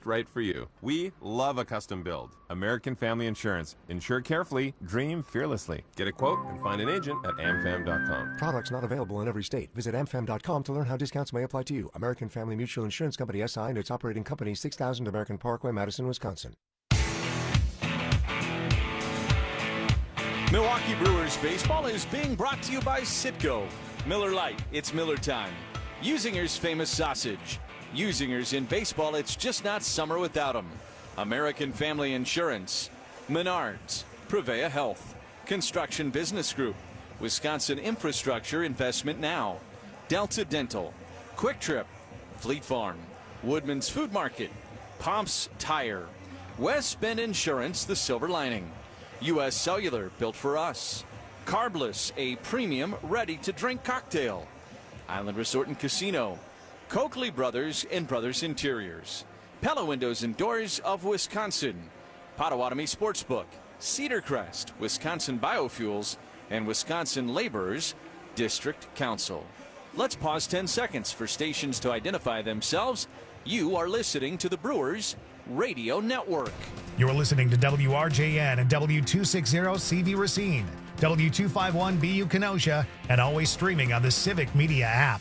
right for you. We love a custom build. American Family Insurance. Insure carefully, dream fearlessly. Get a quote and find an agent at amfam.com. Products not available in every state. Visit amfam.com to learn how discounts may apply to you. American Family Mutual Insurance Company, SI, and its operating company, 6000 American Parkway, Madison, Wisconsin. Milwaukee Brewers baseball is being brought to you by Citgo. Miller Lite, it's Miller time. Usinger's famous sausage. Usingers in baseball, it's just not summer without them. American Family Insurance. Menards. Prevea Health. Construction Business Group. Wisconsin Infrastructure Investment Now. Delta Dental. Quick Trip. Fleet Farm. Woodman's Food Market. Pomps Tire. West Bend Insurance, the silver lining. U.S. Cellular, built for us. Carbless, a premium ready-to-drink cocktail. Island Resort and Casino. Coakley Brothers and Brothers Interiors. Pella Windows and Doors of Wisconsin. Potawatomi Sportsbook. Cedar Crest, Wisconsin Biofuels, and Wisconsin Laborers District Council. Let's pause 10 seconds for stations to identify themselves. You are listening to the Brewers Radio Network. You're listening to WRJN and W260CV Racine, W251BU Kenosha, and always streaming on the Civic Media app.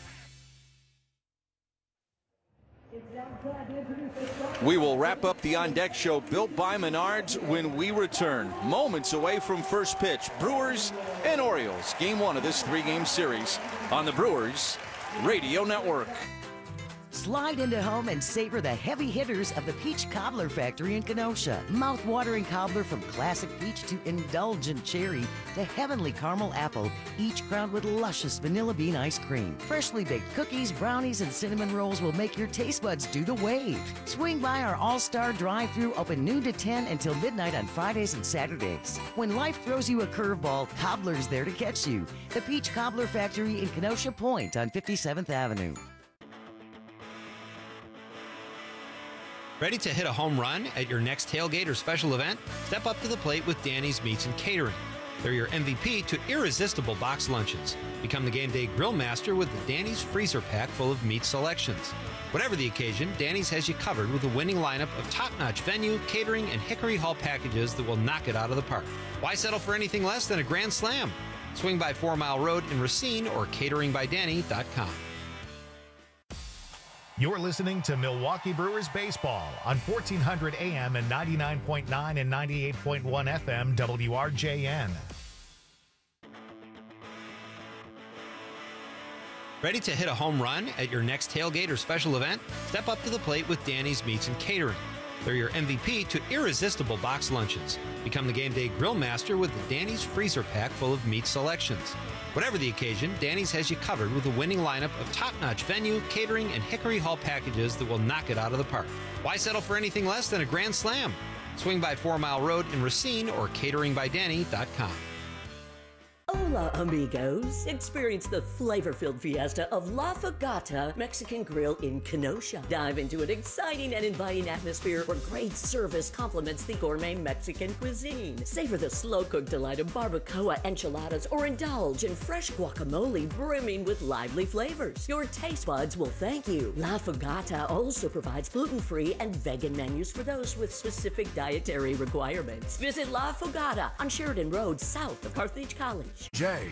We will wrap up the On Deck Show built by Menards when we return. Moments away from first pitch, Brewers and Orioles, game one of this three-game series on the Brewers Radio Network. Slide into home and savor the heavy hitters of the Peach Cobbler Factory in Kenosha. Mouth-watering cobbler from classic peach to indulgent cherry to heavenly caramel apple, each crowned with luscious vanilla bean ice cream. Freshly baked cookies, brownies, and cinnamon rolls will make your taste buds do the wave. Swing by our all-star drive-thru, open noon to 10 until midnight on Fridays and Saturdays. When life throws you a curveball, Cobbler's there to catch you. The Peach Cobbler Factory in Kenosha Point on 57th Avenue. Ready to hit a home run at your next tailgate or special event? Step up to the plate with Danny's Meats and Catering. They're your MVP to irresistible box lunches. Become the game day grill master with the Danny's freezer pack full of meat selections. Whatever the occasion, Danny's has you covered with a winning lineup of top-notch venue, catering, and Hickory Hall packages that will knock it out of the park. Why settle for anything less than a grand slam? Swing by 4 Mile Road in Racine or cateringbydanny.com. You're listening to Milwaukee Brewers Baseball on 1400 AM and 99.9 and 98.1 FM WRJN. Ready to hit a home run at your next tailgate or special event? Step up to the plate with Danny's Meats and Catering. They're your MVP to irresistible box lunches. Become the game day grill master with the Danny's freezer pack full of meat selections. Whatever the occasion, Danny's has you covered with a winning lineup of top-notch venue, catering, and Hickory Hall packages that will knock it out of the park. Why settle for anything less than a grand slam? Swing by 4 Mile Road in Racine or cateringbydanny.com. Hola, amigos. Experience the flavor-filled fiesta of La Fogata Mexican Grill in Kenosha. Dive into an exciting and inviting atmosphere where great service complements the gourmet Mexican cuisine. Savor the slow-cooked delight of barbacoa enchiladas or indulge in fresh guacamole brimming with lively flavors. Your taste buds will thank you. La Fogata also provides gluten-free and vegan menus for those with specific dietary requirements. Visit La Fogata on Sheridan Road, south of Carthage College. Jay.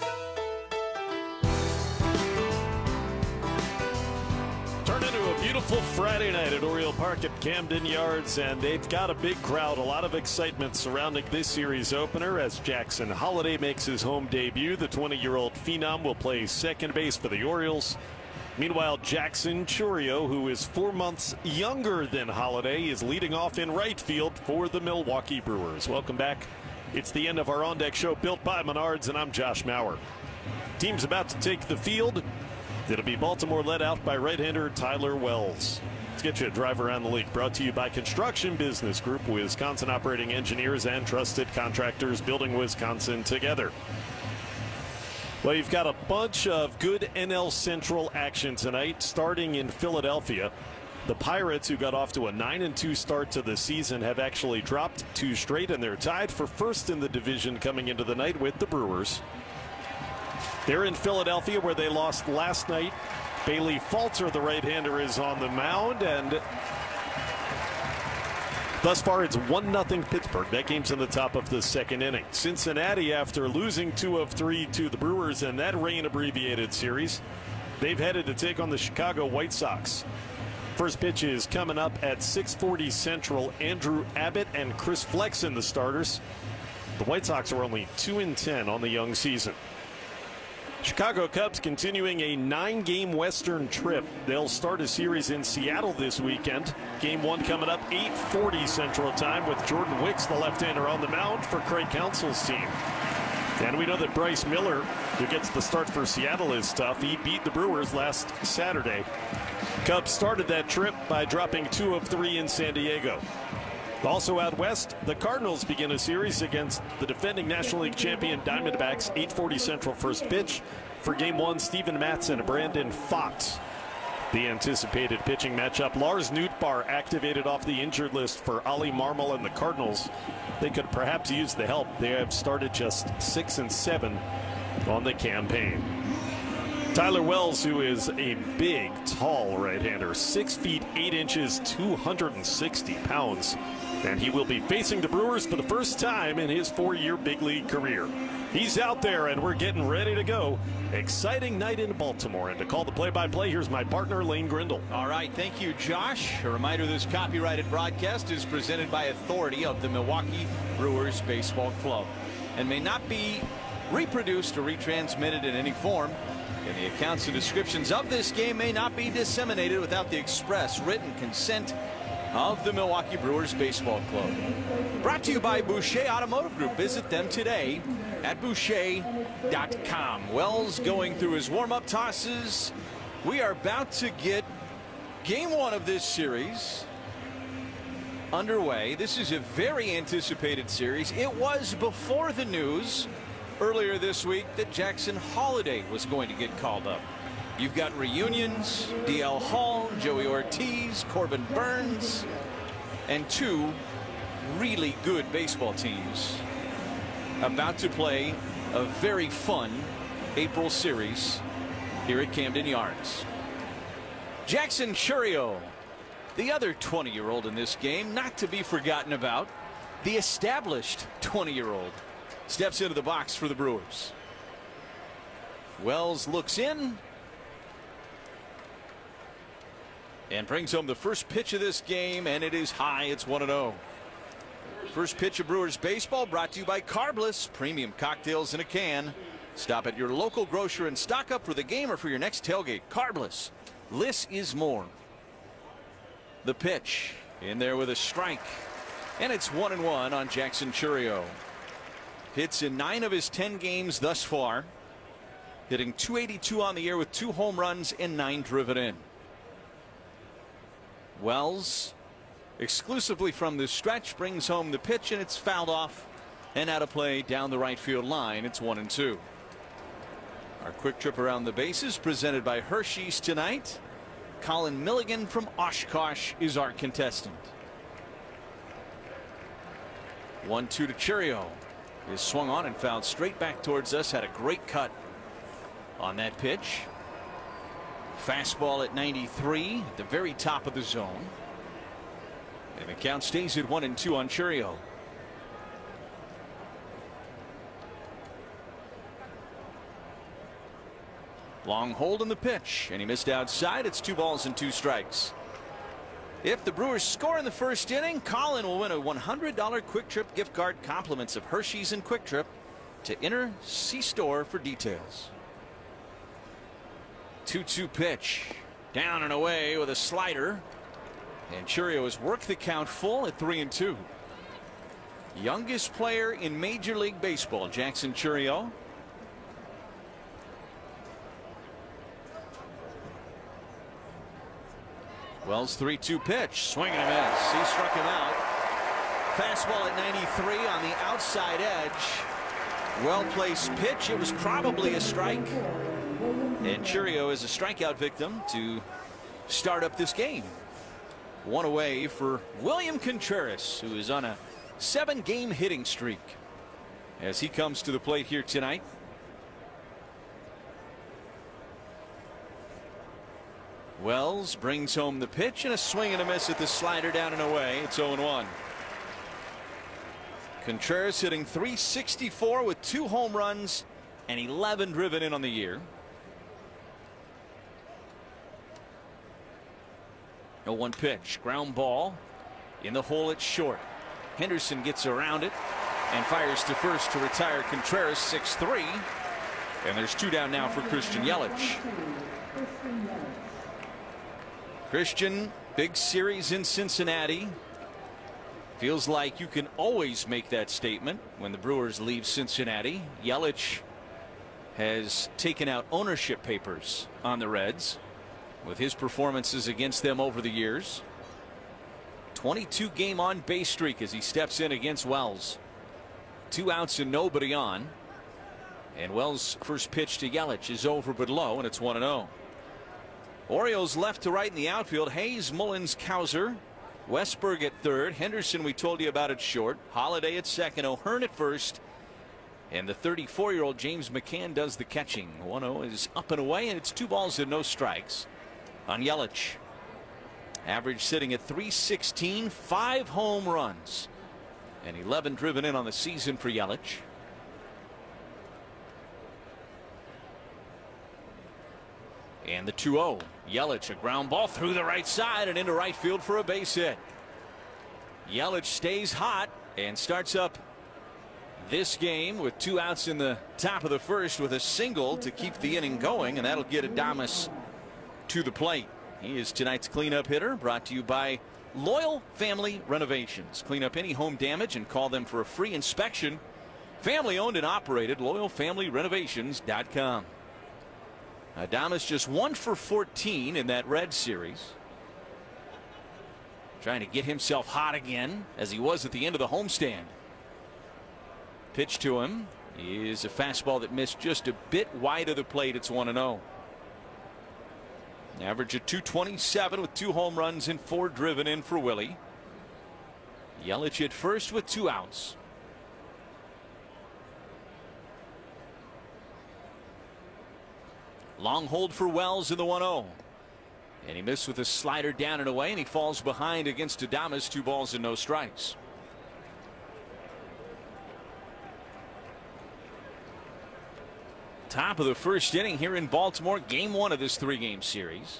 Turn into a beautiful Friday night at Oriole Park at Camden Yards, and they've got a big crowd, a lot of excitement surrounding this series opener as Jackson Holliday makes his home debut. The 20-year-old phenom will play second base for the Orioles. Meanwhile, Jackson Chourio, who is 4 months younger than Holliday, is leading off in right field for the Milwaukee Brewers. Welcome back. It's the end of our On Deck Show built by Menards, and I'm Josh Maurer. Team's about to take the field. It'll be Baltimore led out by right-hander Tyler Wells. Let's get you a drive around the league. Brought to you by Construction Business Group, Wisconsin operating engineers and trusted contractors building Wisconsin together. Well, you've got a bunch of good NL Central action tonight, starting in Philadelphia. The Pirates, who got off to a 9-2 start to the season, have actually dropped 2 straight, and they're tied for first in the division coming into the night with the Brewers. They're in Philadelphia, where they lost last night. Bailey Falter, the right-hander, is on the mound, and Thus far, it's 1-0 Pittsburgh. That game's in the top of the second inning. Cincinnati, after losing 2 of 3 to the Brewers in that rain-abbreviated series, they've headed to take on the Chicago White Sox. First pitch is coming up at 6:40 Central. Andrew Abbott and Chris Flexen, the starters. The White Sox are only 2-10 on the young season. Chicago Cubs continuing a 9-game Western trip. They'll start a series in Seattle this weekend. Game 1 coming up 8:40 Central Time with Jordan Wicks, the left-hander, on the mound for Craig Counsell's team. And we know that Bryce Miller, who gets the start for Seattle, is tough. He beat the Brewers last Saturday. Cubs started that trip by dropping 2 of 3 in San Diego. Also out west, the Cardinals begin a series against the defending National League champion Diamondbacks. 8:40 Central first pitch. For game 1, Steven Matson and Brandon Fox. The anticipated pitching matchup. Lars Nootbaar activated off the injured list for Ollie Marmol and the Cardinals. They could perhaps use the help. They have started just 6-7 on the campaign. Tyler Wells, who is a big, tall right-hander, 6 feet 8 inches, 260 pounds. And he will be facing the Brewers for the first time in his 4-year big league career. He's out there, and we're getting ready to go. Exciting night in Baltimore. And to call the play-by-play, here's my partner, Lane Grindle. All right, thank you, Josh. A reminder, this copyrighted broadcast is presented by authority of the Milwaukee Brewers Baseball Club and may not be reproduced or retransmitted in any form. And the accounts and descriptions of this game may not be disseminated without the express written consent of the Milwaukee Brewers Baseball Club. Brought to you by Boucher Automotive Group. Visit them today at Boucher.com. Wells going through his warm-up tosses. We are about to get game 1 of this series underway. This is a very anticipated series. It was before the news earlier this week that Jackson Holliday was going to get called up. You've got reunions, DL Hall, Joey Ortiz, Corbin Burns, and 2 really good baseball teams about to play a very fun April series here at Camden Yards. Jackson Chourio, the other 20-year-old in this game, not to be forgotten about, the established 20-year-old, steps into the box for the Brewers. Wells looks in and brings home the first pitch of this game, and it is high. It's 1-0. First pitch of Brewers baseball brought to you by Carbliss, premium cocktails in a can. Stop at your local grocer and stock up for the game or for your next tailgate. Carbliss, less is more. The pitch in there with a strike, and it's 1-1 on Jackson Chourio. Hits in 9 of his 10 games thus far, hitting .282 on the year with 2 home runs and 9 driven in. Wells, exclusively from the stretch, brings home the pitch, and it's fouled off and out of play down the right field line. It's 1-2. Our quick trip around the bases presented by Hershey's tonight. Colin Milligan from Oshkosh is our contestant. 1-2 to Chourio. Is swung on and fouled straight back towards us. Had a great cut on that pitch. Fastball at 93 at the very top of the zone. And the count stays at 1-2 on Chourio. Long hold in the pitch, and he missed outside. It's 2 balls and 2 strikes. If the Brewers score in the first inning, Colin will win a $100 Quick Trip gift card, compliments of Hershey's and Quick Trip. To enter, see store for details. 2-2 pitch, down and away with a slider, and Chourio has worked the count full at 3-2. Youngest player in Major League Baseball, Jackson Chourio. Wells 3-2 pitch, swing and a miss. He struck him out. Fastball at 93 on the outside edge. Well placed pitch. It was probably a strike. And Chourio is a strikeout victim to start up this game. 1 away for William Contreras, who is on a 7-game hitting streak as he comes to the plate here tonight. Wells brings home the pitch, and a swing and a miss at the slider, down and away. It's 0-1. Contreras hitting .364 with 2 home runs and 11 driven in on the year. 0-1 pitch, ground ball in the hole, it's short. Henderson gets around it and fires to first to retire Contreras 6-3. And there's 2 down now for Christian Yelich. Christian, big series in Cincinnati. Feels like you can always make that statement when the Brewers leave Cincinnati. Yelich has taken out ownership papers on the Reds with his performances against them over the years. 22 game on base streak as he steps in against Wells. 2 outs and nobody on. And Wells' first pitch to Yelich is over but low, and it's 1-0. Orioles left to right in the outfield. Hayes, Mullins, Cowser. Westberg at third. Henderson, we told you about, at short. Holiday at second. O'Hearn at first. And the 34-year-old James McCann does the catching. 1-0 is up and away, and it's 2 balls and no strikes on Yelich. Average sitting at .316, 5 home runs, and 11 driven in on the season for Yelich. And the 2-0. Yelich, a ground ball through the right side and into right field for a base hit. Yelich stays hot and starts up this game with 2 outs in the top of the first with a single to keep the inning going, and that'll get Adames to the plate. He is tonight's cleanup hitter, brought to you by Loyal Family Renovations. Clean up any home damage and call them for a free inspection. Family owned and operated. LoyalFamilyRenovations.com. Adames just 1 for 14 in that Red series. Trying to get himself hot again as he was at the end of the homestand. Pitch to him is a fastball that missed just a bit wide of the plate. It's 1-0. Average of .227 with 2 home runs and 4 driven in for Willie. Yelich at first with 2 outs. Long hold for Wells in the 1-0. And he missed with a slider down and away, and he falls behind against Adames. 2 balls and no strikes. Top of the first inning here in Baltimore, game 1 of this 3-game series.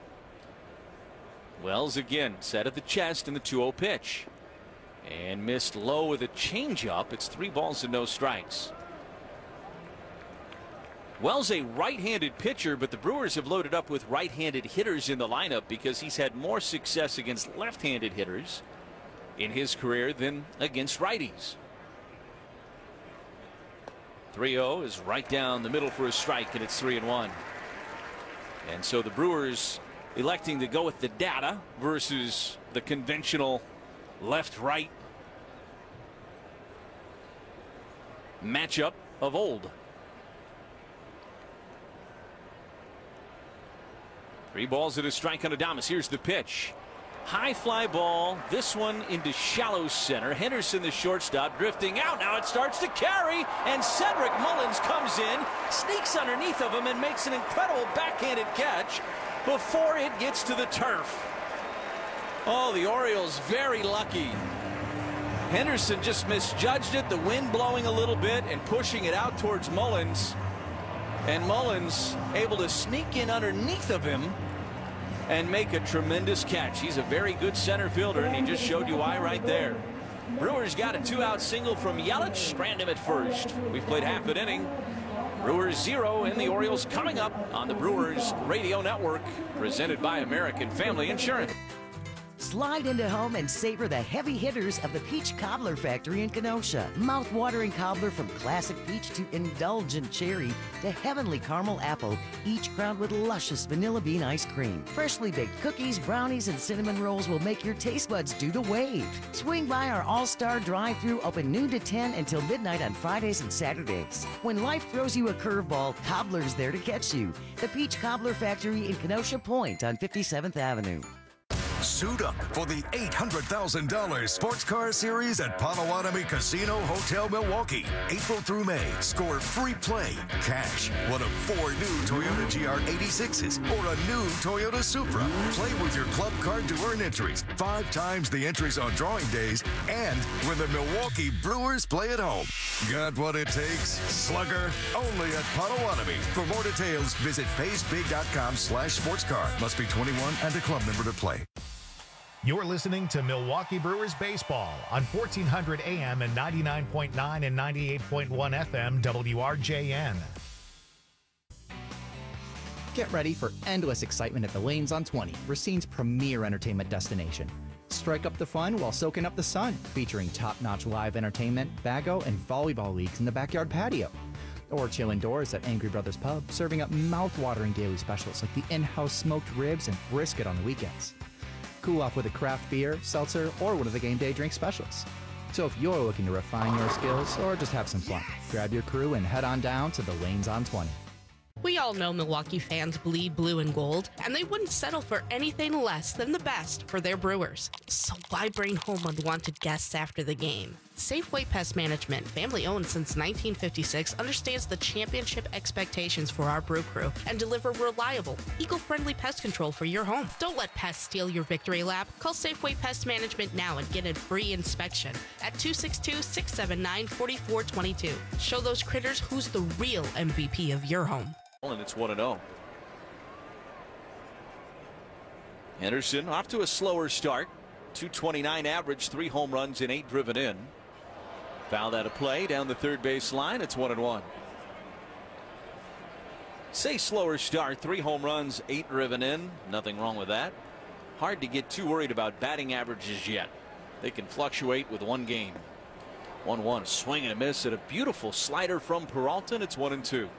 Wells again set at the chest in the 2-0 pitch and missed low with a changeup. It's 3 balls and no strikes. Wells a right-handed pitcher, but the Brewers have loaded up with right-handed hitters in the lineup because he's had more success against left-handed hitters in his career than against righties. 3-0 is right down the middle for a strike, and it's 3-1. And so the Brewers electing to go with the data versus the conventional left-right matchup of old. 3 balls and a strike on Adames. Here's the pitch. High fly ball. This one into shallow center. Henderson, the shortstop, drifting out. Now it starts to carry, and Cedric Mullins comes in, sneaks underneath of him, and makes an incredible backhanded catch before it gets to the turf. Oh, the Orioles very lucky. Henderson just misjudged it. The wind blowing a little bit and pushing it out towards Mullins. And Mullins able to sneak in underneath of him and make a tremendous catch. He's a very good center fielder, and he just showed you why right there. Brewers got a 2-out single from Yelich. Strand him at first. We've played half an inning. Brewers 0 and the Orioles coming up on the Brewers Radio Network, presented by American Family Insurance. Slide into home and savor the heavy hitters of the Peach Cobbler Factory in Kenosha. Mouth-watering cobbler from classic peach to indulgent cherry to heavenly caramel apple, each crowned with luscious vanilla bean ice cream. Freshly baked cookies, brownies, and cinnamon rolls will make your taste buds do the wave. Swing by our all-star drive-thru, open noon to 10 until midnight on Fridays and Saturdays. When life throws you a curveball, Cobbler's there to catch you. The Peach Cobbler Factory in Kenosha Point on 57th Avenue. Suit up for the $800,000 Sports Car Series at Potawatomi Casino Hotel Milwaukee. April through May, score free play, cash, one of 4 new Toyota GR86s, or a new Toyota Supra. Play with your club card to earn entries, 5 times the entries on drawing days, and when the Milwaukee Brewers play at home. Got what it takes? Slugger, only at Potawatomi. For more details, visit paysbig.com/sportscar. Must be 21 and a club member to play. You're listening to Milwaukee Brewers Baseball on 1400 AM and 99.9 and 98.1 FM WRJN. Get ready for endless excitement at the Lanes on 20, Racine's premier entertainment destination. Strike up the fun while soaking up the sun, featuring top-notch live entertainment, bago, and volleyball leagues in the backyard patio. Or chill indoors at Angry Brothers Pub, serving up mouth-watering daily specials like the in-house smoked ribs and brisket on the weekends. Cool off with a craft beer, seltzer, or one of the game day drink specials. So if you're looking to refine your skills or just have some fun, grab your crew and head on down to the Lanes on 20. We all know Milwaukee fans bleed blue and gold, and they wouldn't settle for anything less than the best for their Brewers. So why bring home unwanted guests after the game? Safeway Pest Management, family owned since 1956, understands the championship expectations for our brew crew and deliver reliable, eco-friendly pest control for your home. Don't let pests steal your victory lap. Call Safeway Pest Management now and get a free inspection at 262-679-4422. Show those critters who's the real MVP of your home. And it's 1-0. Henderson off to a slower start. 229 average, 3 home runs and 8 driven in. Fouled out of play down the third base line. It's 1-1. Say slower start, 3 home runs, 8 driven in. Nothing wrong with that. Hard to get too worried about batting averages yet. They can fluctuate with one game. 1-1, swing and a miss at a beautiful slider from Peralta. It's 1-2.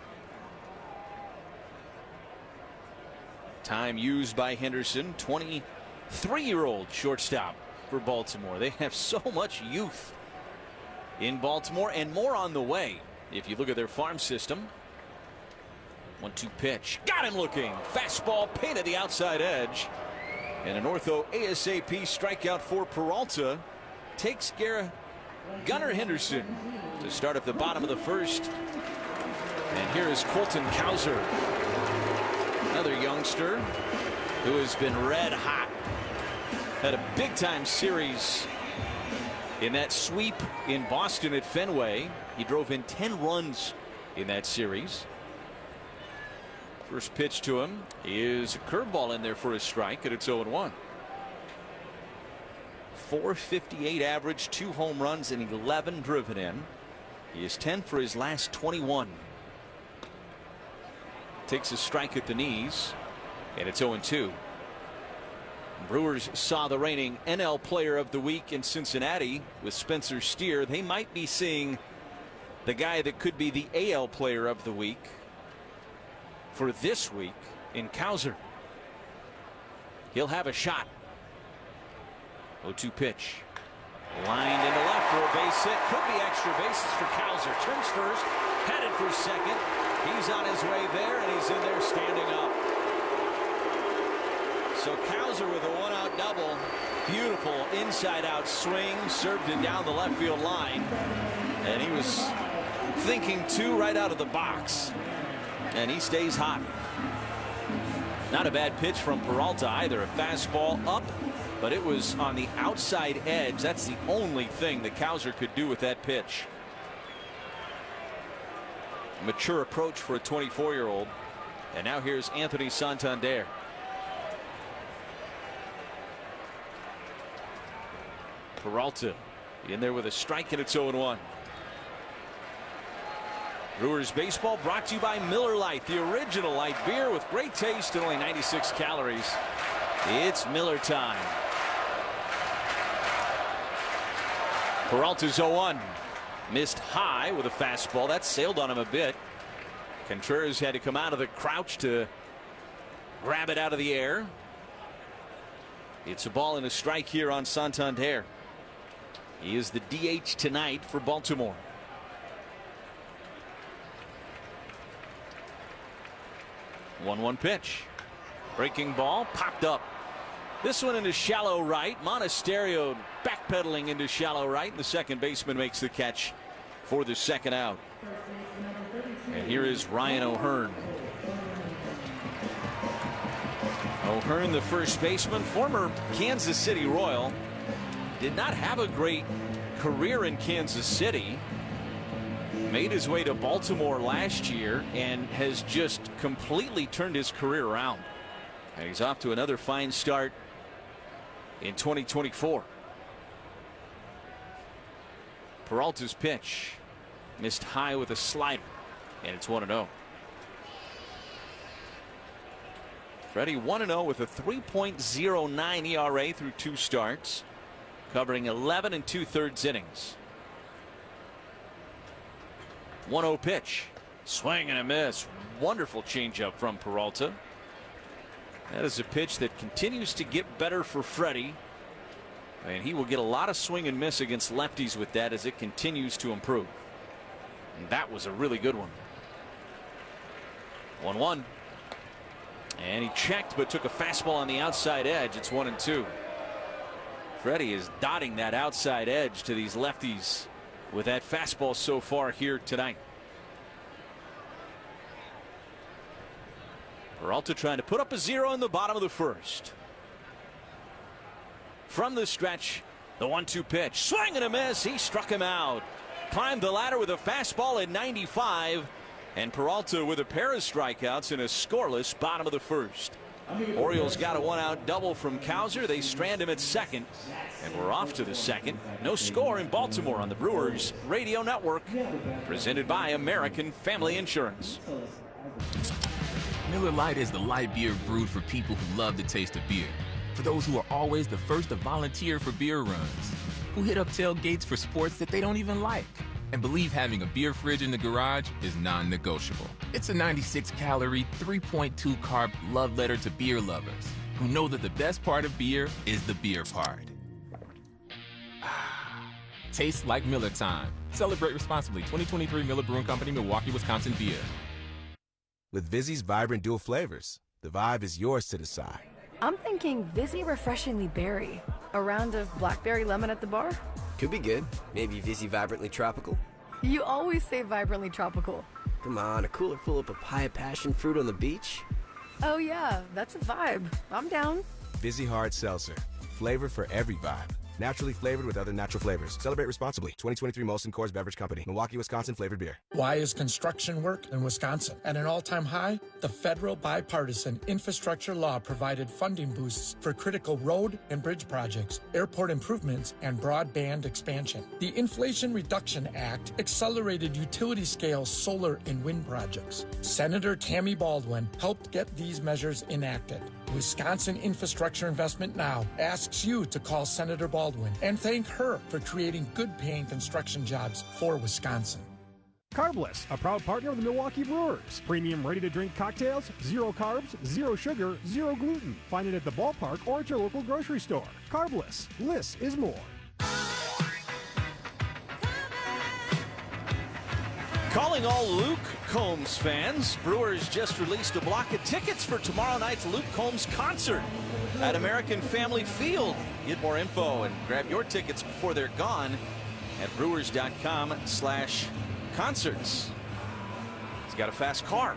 Time used by Henderson, 23-year-old shortstop for Baltimore. They have so much youth in Baltimore and more on the way. If you look at their farm system. 1-2 pitch. Got him looking. Fastball painted the outside edge. And an ortho ASAP strikeout for Peralta takes Gunnar Henderson to start at the bottom of the first. And here is Colton Cowser, another youngster who has been red hot. Had a big time series in that sweep in Boston at Fenway. He drove in 10 runs in that series. First pitch to him is a curveball in there for a strike, and it's 0-1. 458 average, 2 home runs and 11 driven in. He is 10 for his last 21. Takes a strike at the knees, and it's 0-2. Brewers saw the reigning NL Player of the Week in Cincinnati with Spencer Steer. They might be seeing the guy that could be the AL Player of the Week for this week in Cowser. He'll have a shot. 0-2 pitch. Lined into left for a base hit. Could be extra bases for Cowser. Turns first, headed for second. He's on his way there, and he's in there standing up. So Cowser with a 1-out double. Beautiful inside-out swing. Served it down the left field line. And he was thinking 2 right out of the box. And he stays hot. Not a bad pitch from Peralta either. A fastball up, but it was on the outside edge. That's the only thing that Cowser could do with that pitch. Mature approach for a 24-year-old. And now here's Anthony Santander. Peralta in there with a strike, and it's 0-1. Brewers baseball brought to you by Miller Lite, the original light beer with great taste and only 96 calories. It's Miller time. Peralta's 0-1. Missed high with a fastball. That sailed on him a bit. Contreras had to come out of the crouch to grab it out of the air. It's a ball and a strike here on Santander. He is the DH tonight for Baltimore. 1-1 pitch. Breaking ball popped up This one into shallow right. Monasterio backpedaling into shallow right. The second baseman makes the catch for the second out. And here is Ryan O'Hearn. O'Hearn, the first baseman, former Kansas City Royal. Did not have a great career in Kansas City. Made his way to Baltimore last year and has just completely turned his career around. And he's off to another fine start in 2024. Peralta's pitch missed high with a slider, and it's 1-0. Freddie 1-0 with a 3.09 ERA through 2 starts, covering 11 2/3 innings. 1-0 pitch, swing and a miss. Wonderful changeup from Peralta. That is a pitch that continues to get better for Freddie, and he will get a lot of swing and miss against lefties with that as it continues to improve. And that was a really good one. 1-1. And he checked but took a fastball on the outside edge. It's 1-2. Freddie is dotting that outside edge to these lefties with that fastball so far here tonight. Peralta trying to put up a 0 in the bottom of the first. From the stretch, the 1-2 pitch. Swing and a miss. He struck him out. Climbed the ladder with a fastball at 95. And Peralta with a pair of strikeouts in a scoreless bottom of the first. Orioles got a 1-out double from Cowser. They strand him at second. And we're off to the second. No score in Baltimore on the Brewers Radio Network. Presented by American Family Insurance. Miller Lite is the light beer brewed for people who love the taste of beer. For those who are always the first to volunteer for beer runs. Who hit up tailgates for sports that they don't even like. And believe having a beer fridge in the garage is non-negotiable. It's a 96-calorie, 3.2 carb love letter to beer lovers who know that the best part of beer is the beer part. Tastes like Miller time. Celebrate responsibly. 2023 Miller Brewing Company, Milwaukee, Wisconsin beer. With Vizzy's vibrant dual flavors, the vibe is yours to decide. I'm thinking Vizzy Refreshingly Berry. A round of blackberry lemon at the bar? Could be good. Maybe Vizzy Vibrantly Tropical. You always say vibrantly tropical. Come on, a cooler full of papaya passion fruit on the beach? Oh yeah, that's a vibe. I'm down. Vizzy Hard Seltzer. Flavor for every vibe. Naturally flavored with other natural flavors. Celebrate responsibly. 2023 Molson Coors Beverage Company. Milwaukee, Wisconsin flavored beer. Why is construction work in Wisconsin at an all-time high? The federal bipartisan infrastructure law provided funding boosts for critical road and bridge projects, airport improvements, and broadband expansion. The Inflation Reduction Act accelerated utility-scale solar and wind projects. Senator Tammy Baldwin helped get these measures enacted. Wisconsin Infrastructure Investment Now asks you to call Senator Baldwin and thank her for creating good-paying construction jobs for Wisconsin. Carbless, a proud partner of the Milwaukee Brewers. Premium ready-to-drink cocktails, 0 carbs, 0 sugar, 0 gluten. Find it at the ballpark or at your local grocery store. Carbless, less is more. Calling all Luke Combs fans, Brewers just released a block of tickets for tomorrow night's Luke Combs concert at American Family Field. Get more info and grab your tickets before they're gone at brewers.com/concerts. He's got a fast car.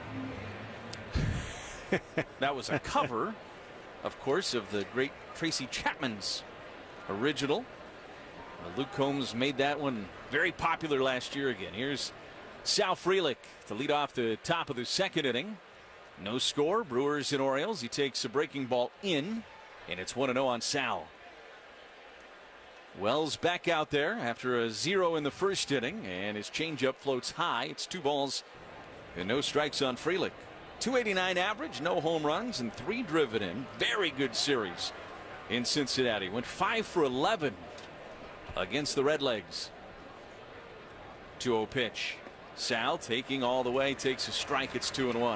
That was a cover, of course, of the great Tracy Chapman's original. Luke Combs made that one very popular last year again. Here's Sal Frelick to lead off the top of the second inning. No score, Brewers and Orioles. He takes a breaking ball in, and it's 1-0 on Sal. Wells back out there after a 0 in the first inning, and his changeup floats high. It's 2 balls and no strikes on Frelick. 289 average, no home runs, and 3 driven in. Very good series in Cincinnati. Went 5 for 11 against the Redlegs. 2-0 pitch. Sal taking all the way, takes a strike. It's 2-1.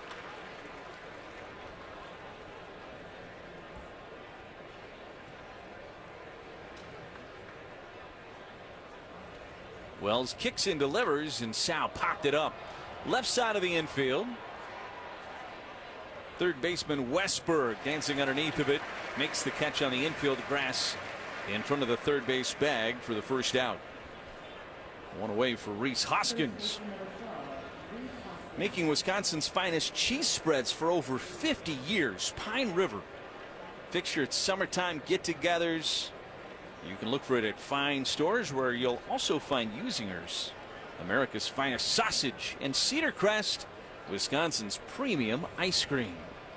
Wells kicks and delivers, and Sal popped it up left side of the infield. Third baseman Westberg dancing underneath of it makes the catch on the infield grass in front of the third base bag for the first out. One away for Rhys Hoskins, making Wisconsin's finest cheese spreads for over 50 years. Pine River fixture at summertime get-togethers. You can look for it at fine stores, where you'll also find Usinger's, America's finest sausage, and Cedar Crest, Wisconsin's premium ice cream.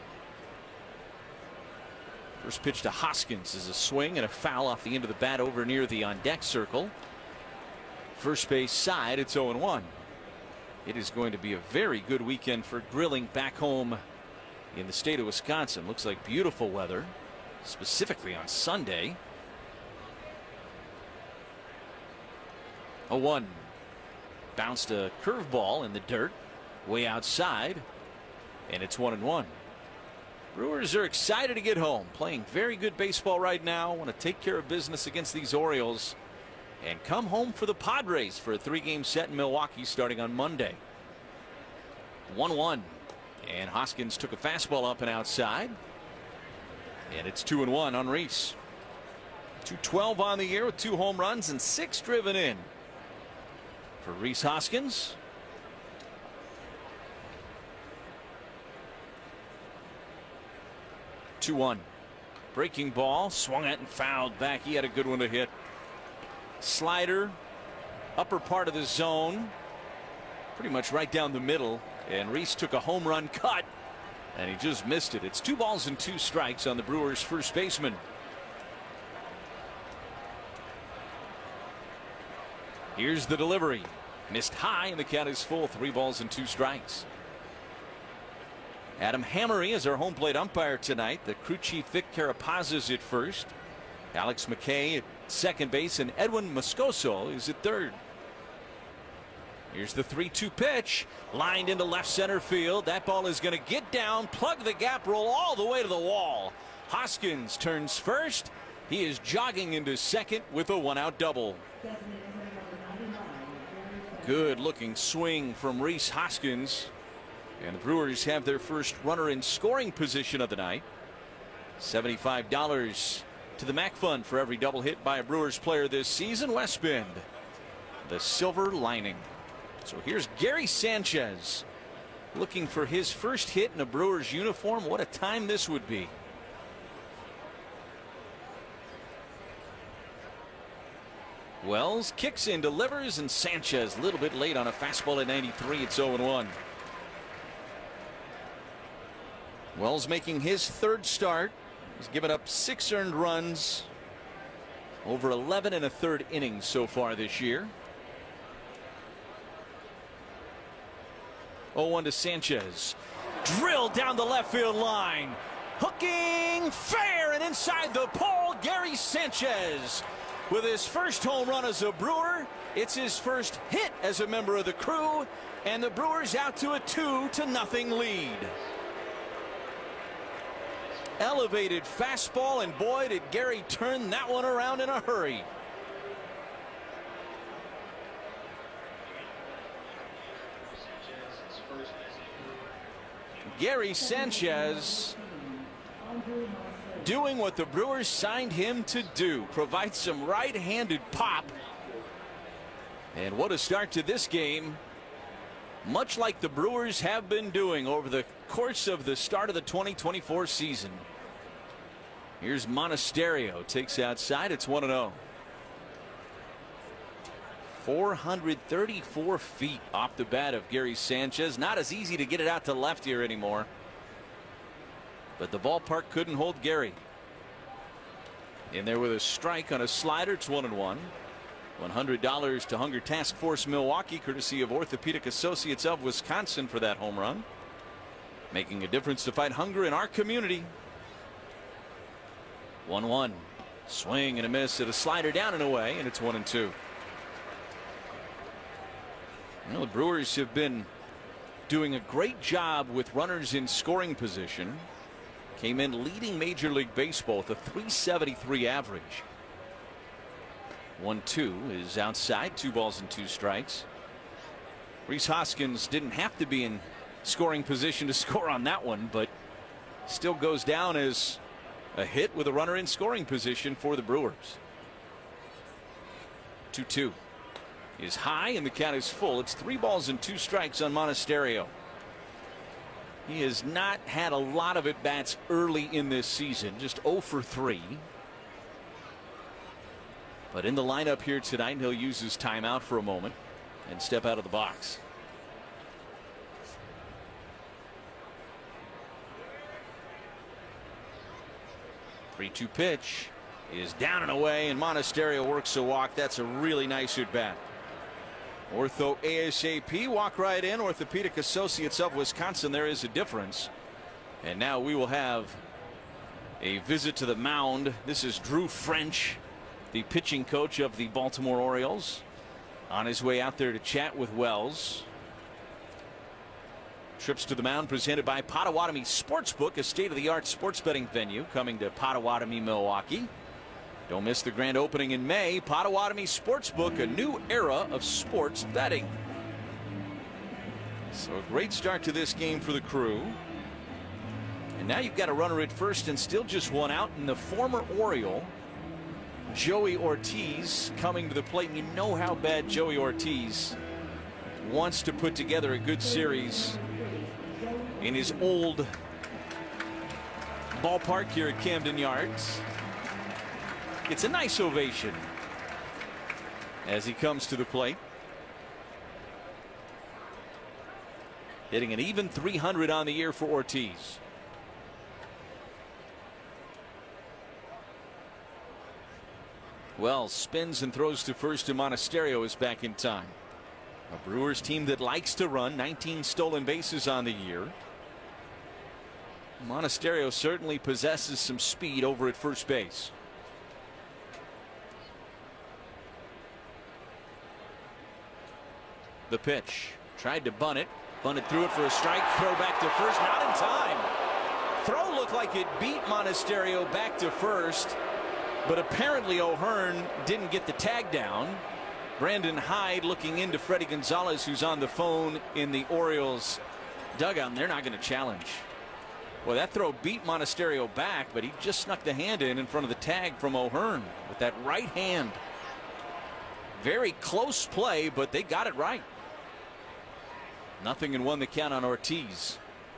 First pitch to Hoskins is a swing and a foul off the end of the bat over near the on-deck circle. First base side, it's 0-1. It is going to be a very good weekend for grilling back home in the state of Wisconsin. Looks like beautiful weather, specifically on Sunday. 0-1. Bounced a curveball in the dirt way outside, and it's 1-1. Brewers are excited to get home, playing very good baseball right now. Want to take care of business against these Orioles and come home for the Padres for a 3-game set in Milwaukee starting on Monday. 1-1, and Hoskins took a fastball up and outside, and it's 2-1 on Rhys. 212 on the year with 2 home runs and 6 driven in for Rhys Hoskins. Two-1. Breaking ball, swung at and fouled back. He had a good one to hit. Slider, upper part of the zone, pretty much right down the middle, and Rhys took a home run cut, and he just missed it. It's 2 balls and 2 strikes on the Brewers' first baseman. Here's the delivery. Missed high, and the count is full. 3 balls and 2 strikes. Adam Hammery is our home plate umpire tonight. The crew chief Vic Carapazza's at first. Alex McKay at second base, and Edwin Moscoso is at third. Here's the 3-2 pitch, lined into left center field. That ball is going to get down, plug the gap, roll all the way to the wall. Hoskins turns first. He is jogging into second with a 1-out double. Good looking swing from Rhys Hoskins, and the Brewers have their first runner in scoring position of the night. $75 to the MAC Fund for every double hit by a Brewers player this season. West Bend, the silver lining. So here's Gary Sanchez looking for his first hit in a Brewers uniform. What a time this would be. Wells kicks in, delivers, and Sanchez a little bit late on a fastball at 93. It's 0-1. Wells making his third start. He's given up 6 earned runs over 11 1/3 innings so far this year. 0-1 to Sanchez. Drilled down the left field line. Hooking fair and inside the pole. Gary Sanchez with his first home run as a Brewer. It's his first hit as a member of the crew, and the Brewers out to a 2-0 lead. Elevated fastball, and boy, did Gary turn that one around in a hurry. Gary Sanchez doing what the Brewers signed him to do, provide some right-handed pop. And what a start to this game, much like the Brewers have been doing over the course of the start of the 2024 season. Here's Monasterio, takes outside. It's 1-0. 434 feet off the bat of Gary Sanchez. Not as easy to get it out to left here anymore, but the ballpark couldn't hold Gary. In there with a strike on a slider. It's 1-1. $100 to Hunger Task Force Milwaukee, courtesy of Orthopedic Associates of Wisconsin, for that home run. Making a difference to fight hunger in our community. 1-1. Swing and a miss at a slider down and away, and it's 1-2. Well, the Brewers have been doing a great job with runners in scoring position. Came in leading Major League Baseball with a .373 average. 1-2 is outside. 2 balls and 2 strikes. Rhys Hoskins didn't have to be in scoring position to score on that one, but still goes down as A hit with a runner in scoring position for the Brewers. 2-2 is high and the count is full. It's 3 balls and 2 strikes on Monasterio. He has not had a lot of at-bats early in this season, just 0 for 3. But in the lineup here tonight, he'll use his timeout for a moment and step out of the box. The 3-2 pitch is down and away, and Monasterio works a walk. That's a really nice at bat. Ortho ASAP, walk right in. Orthopedic Associates of Wisconsin, there is a difference. And now we will have a visit to the mound. This is Drew French, the pitching coach of the Baltimore Orioles, on his way out there to chat with Wells. Trips to the mound presented by Potawatomi Sportsbook, a state-of-the-art sports betting venue coming to Potawatomi, Milwaukee. Don't miss the grand opening in May. Potawatomi Sportsbook, a new era of sports betting. So a great start to this game for the Crew. And now you've got a runner at first and still just one out, and the former Oriole, Joey Ortiz, coming to the plate. And you know how bad Joey Ortiz wants to put together a good series in his old ballpark here at Camden Yards. It's a nice ovation as he comes to the plate. Hitting an even 300 on the year for Ortiz. Wells spins and throws to first, and Monasterio is back in time. A Brewers team that likes to run, 19 stolen bases on the year. Monasterio certainly possesses some speed over at first base. The pitch, tried to bunt it, bunted through it for a strike, throw back to first, not in time. Throw looked like it beat Monasterio back to first, but apparently O'Hearn didn't get the tag down. Brandon Hyde looking into Freddie Gonzalez, who's on the phone in the Orioles dugout, and they're not going to challenge. Well, that throw beat Monasterio back, but he just snuck the hand in front of the tag from O'Hearn with that right hand. Very close play, but they got it right. 0-1 the count on Ortiz.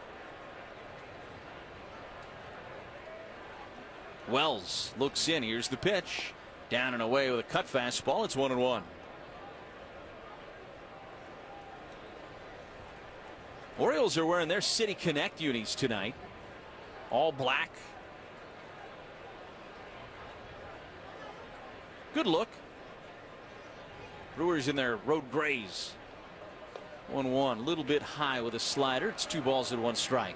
Wells looks in. Here's the pitch. Down and away with a cut fastball. It's 1-1. Orioles are wearing their City Connect unis tonight. All black. Good look. Brewers in their road grays. 1-1, a little bit high with a slider. It's 2 balls and 1 strike.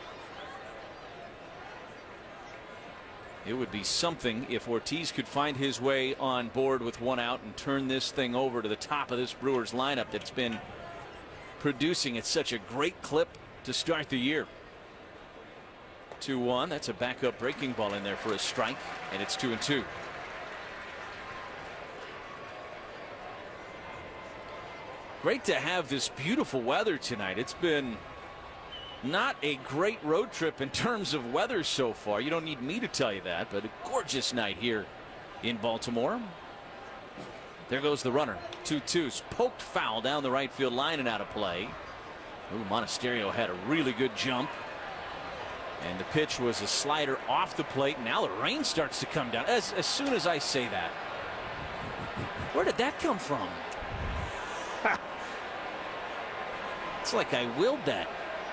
It would be something if Ortiz could find his way on board with 1 out and turn this thing over to the top of this Brewers lineup that's been producing at such a great clip to start the year. 2-1. That's a backup breaking ball in there for a strike, and it's 2-2. Great to have this beautiful weather tonight. It's been not a great road trip in terms of weather so far. You don't need me to tell you that, but a gorgeous night here in Baltimore. There goes the runner. 2-2's poked foul down the right field line and out of play. Ooh, Monasterio had a really good jump. And the pitch was a slider off the plate. Now the rain starts to come down. As soon as I say that, where did that come from? It's like I willed that.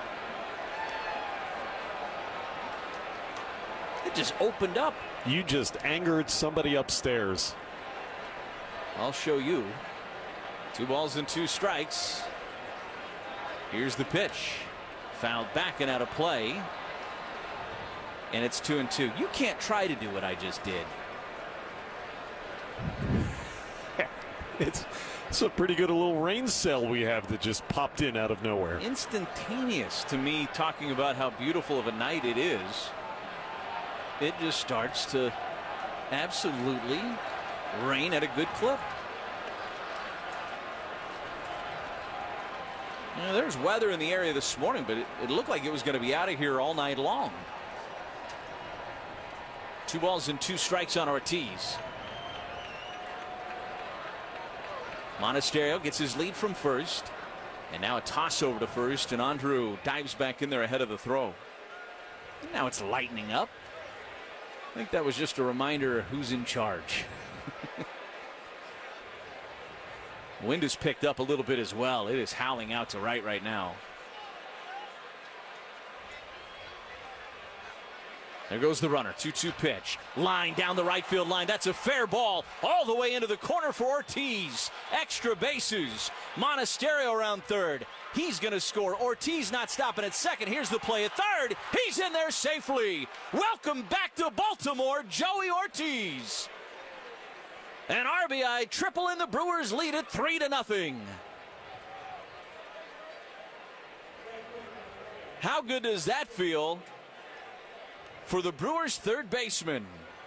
It just opened up. You just angered somebody upstairs. I'll show you. 2 balls and 2 strikes. Here's the pitch. Fouled back and out of play. And it's 2-2. You can't try to do what I just did. It's a pretty good little rain cell we have that just popped in out of nowhere. Instantaneous to me, talking about how beautiful of a night it is. It just starts to absolutely rain at a good clip. You know, there's weather in the area this morning, but it looked like it was going to be out of here all night long. 2 balls and 2 strikes on Ortiz. Monasterio gets his lead from first. And now a toss over to first, and Andrew dives back in there ahead of the throw. And now it's lightening up. I think that was just a reminder who's in charge. Wind has picked up a little bit as well. It is howling out to right now. There goes the runner. 2-2 pitch. Line down the right field line. That's a fair ball. All the way into the corner for Ortiz. Extra bases. Monasterio around third. He's going to score. Ortiz not stopping at second. Here's the play at third. He's in there safely. Welcome back to Baltimore, Joey Ortiz. An RBI triple, and the Brewers lead it 3-0. How good does that feel for the Brewers' third baseman?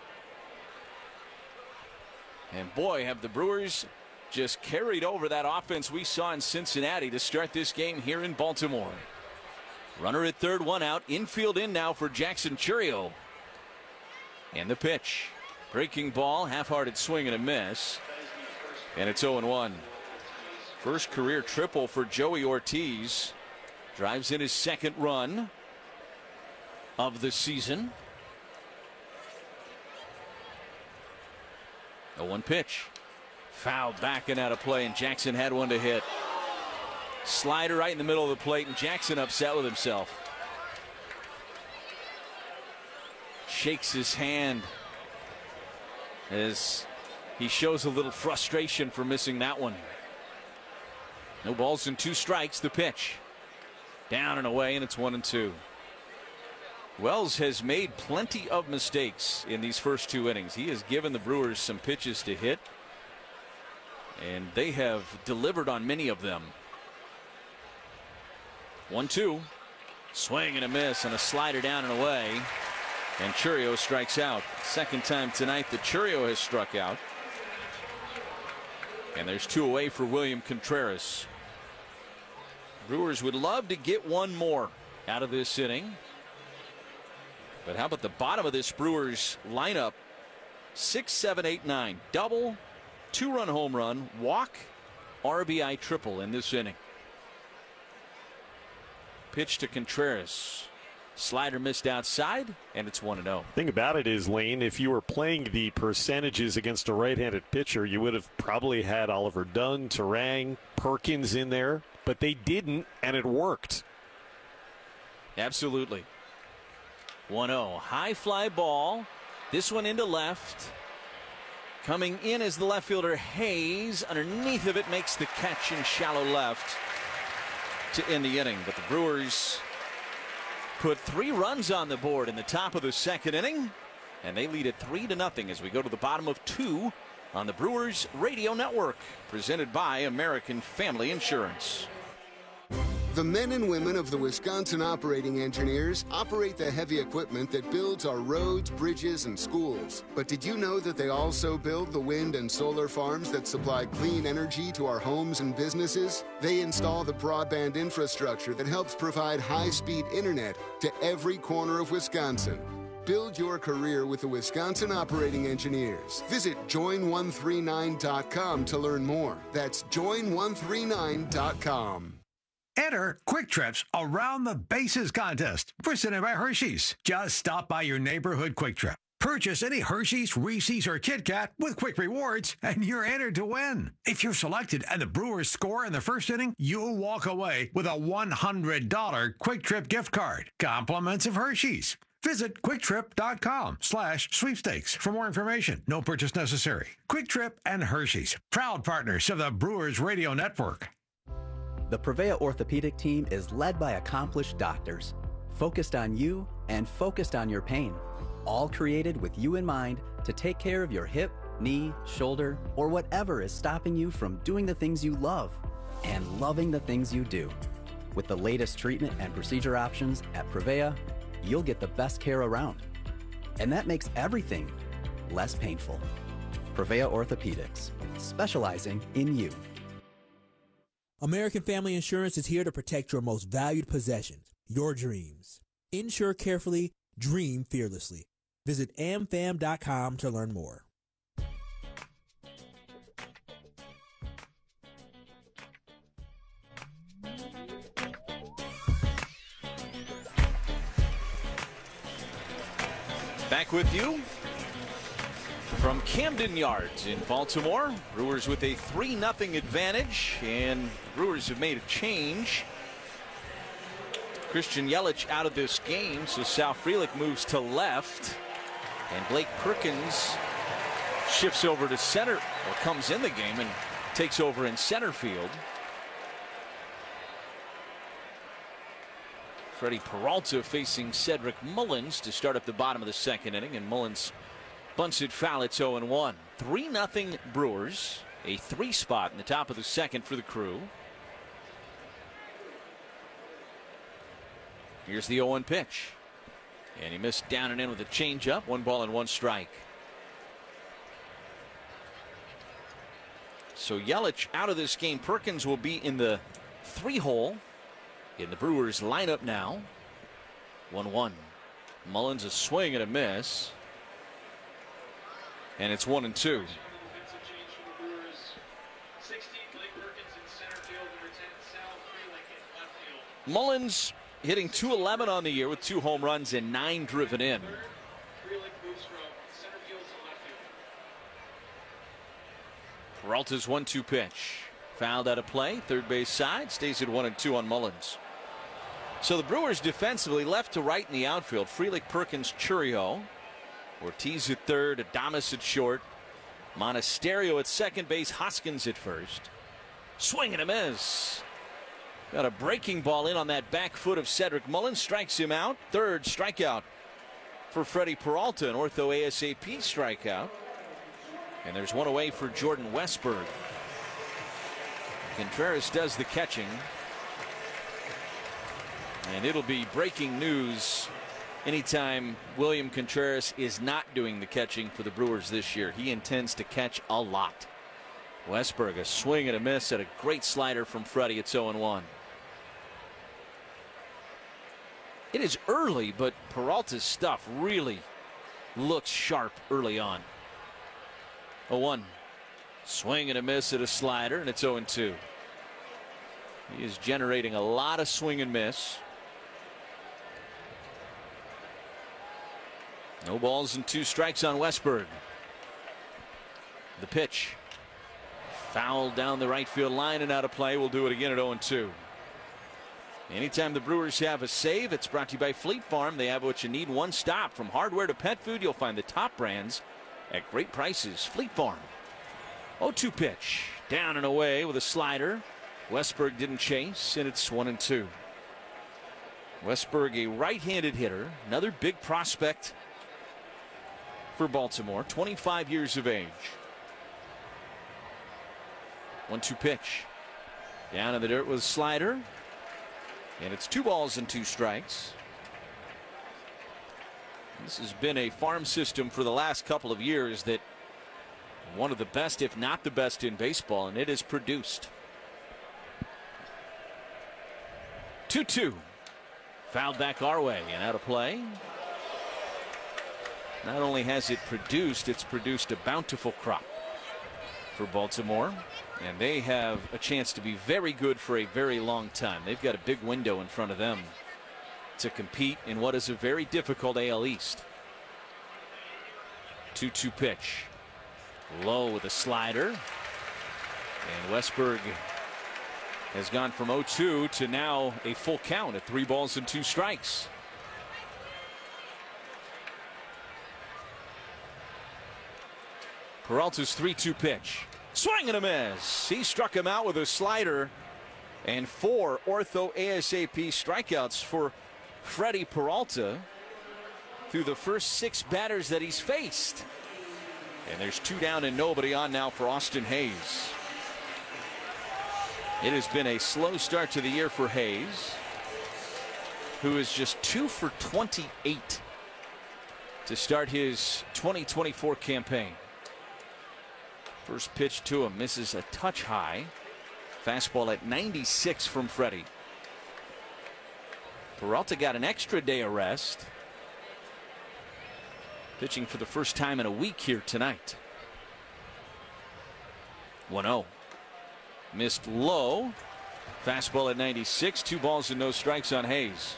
And boy, have the Brewers just carried over that offense we saw in Cincinnati to start this game here in Baltimore. Runner at third, 1 out. Infield in now for Jackson Chourio. And the pitch. Breaking ball, half-hearted swing and a miss. And it's 0-1. First career triple for Joey Ortiz. Drives in his second run of the season. 0-1 pitch. Fouled back and out of play, and Jackson had one to hit. Slider right in the middle of the plate, and Jackson upset with himself. Shakes his hand as he shows a little frustration for missing that one. No balls and 2 strikes. The pitch. Down and away, and it's 1-2. Wells has made plenty of mistakes in these first 2 innings. He has given the Brewers some pitches to hit, and they have delivered on many of them. 1-2. Swing and a miss on a slider down and away. And Chourio strikes out. Second time tonight that Chourio has struck out. And there's 2 away for William Contreras. Brewers would love to get one more out of this inning. But how about the bottom of this Brewers lineup? 6, 7, 8, 9. Double, 2-run home run, walk, RBI triple in this inning. Pitch to Contreras. Slider missed outside, and it's 1-0. Thing about it is, Lane, if you were playing the percentages against a right-handed pitcher, you would have probably had Oliver Dunn, Turang, Perkins in there, but they didn't, and it worked. Absolutely. 1-0. High fly ball. This one into left. Coming in as the left fielder Hayes. Underneath of it makes the catch in shallow left to end the inning. But the Brewers put 3 runs on the board in the top of the second inning, and they lead it 3-0 as we go to the bottom of 2 on the Brewers Radio Network, presented by American Family Insurance. The men and women of the Wisconsin Operating Engineers operate the heavy equipment that builds our roads, bridges, and schools. But did you know that they also build the wind and solar farms that supply clean energy to our homes and businesses? They install the broadband infrastructure that helps provide high-speed internet to every corner of Wisconsin. Build your career with the Wisconsin Operating Engineers. Visit join139.com to learn more. That's join139.com. Enter Quick Trip's Around the Bases contest, presented by Hershey's. Just stop by your neighborhood Quick Trip. Purchase any Hershey's, Reese's, or Kit Kat with Quick Rewards, and you're entered to win. If you're selected and the Brewers score in the first inning, you'll walk away with a $100 Quick Trip gift card. Compliments of Hershey's. Visit QuickTrip.com/sweepstakes for more information. No purchase necessary. Quick Trip and Hershey's, proud partners of the Brewers Radio Network. The Prevea Orthopedic team is led by accomplished doctors, focused on you and focused on your pain, all created with you in mind to take care of your hip, knee, shoulder, or whatever is stopping you from doing the things you love and loving the things you do. With the latest treatment and procedure options at Prevea, you'll get the best care around. And that makes everything less painful. Prevea Orthopedics, specializing in you. American Family Insurance is here to protect your most valued possessions, your dreams. Insure carefully, dream fearlessly. Visit amfam.com to learn more. Back with you from Camden Yards in Baltimore. Brewers with a 3-0 advantage, and Brewers have made a change. Christian Yelich out of this game, so Sal Frelick moves to left, and Blake Perkins shifts over to center, or comes in the game and takes over in center field. Freddie Peralta facing Cedric Mullins to start up the bottom of the second inning, and Mullins bunts it foul. It's 0-1. 3-0 Brewers. A 3 spot in the top of the second for the Crew. Here's the 0-1 pitch. And he missed down and in with a changeup. 1 ball and 1 strike. So Yelich out of this game. Perkins will be in the 3-hole in the Brewers lineup now. 1-1. Mullins a swing and a miss. And it's 1-2. Mullins hitting .211 on the year with 2 home runs and 9 driven in. Peralta's 1-2 pitch. Fouled out of play. Third base side. Stays at 1-2 on Mullins. So the Brewers defensively left to right in the outfield. Frelick, Perkins, Chourio. Ortiz at third. Adames at short. Monasterio at second base. Hoskins at first. Swing and a miss. Got a breaking ball in on that back foot of Cedric Mullins. Strikes him out. Third strikeout for Freddie Peralta. An ortho ASAP strikeout. And there's one away for Jordan Westburg. Contreras does the catching. And it'll be breaking news anytime William Contreras is not doing the catching for the Brewers this year. He intends to catch a lot. Westburg a swing and a miss at a great slider from Freddie. It's 0-1. It is early, but Peralta's stuff really looks sharp early on. 0-1. Swing and a miss at a slider, and it's 0-2. He is generating a lot of swing and miss. No balls and 2 strikes on Westburg. The pitch. Fouled down the right field line and out of play. We'll do it again at 0-2. Anytime the Brewers have a save, it's brought to you by Fleet Farm. They have what you need, one stop. From hardware to pet food, you'll find the top brands at great prices. Fleet Farm. 0-2 pitch. Down and away with a slider. Westburg didn't chase, and it's 1-2. Westburg, a right-handed hitter. Another big prospect for Baltimore. 25 years of age. 1-2 pitch. Down in the dirt with a slider. And it's 2 balls and 2 strikes. This has been a farm system for the last couple of years that one of the best, if not the best, in baseball, and it has produced. 2-2. Fouled back our way and out of play. Not only has it produced, it's produced a bountiful crop for Baltimore. And they have a chance to be very good for a very long time. They've got a big window in front of them to compete in what is a very difficult AL East. 2-2 pitch. Low with a slider. And Westburg has gone from 0-2 to now a full count at 3 balls and 2 strikes. Peralta's 3-2 pitch. Swing and a miss. He struck him out with a slider. And 4 ortho ASAP strikeouts for Freddie Peralta through the first 6 batters that he's faced. And there's 2 down and nobody on now for Austin Hayes. It has been a slow start to the year for Hayes, who is just 2 for 28 to start his 2024 campaign. First pitch to him misses a touch high. Fastball at 96 from Freddie. Peralta got an extra day of rest. pitching for the first time in a week here tonight. 1-0. Missed low. Fastball at 96. 2 balls and no strikes on Hayes.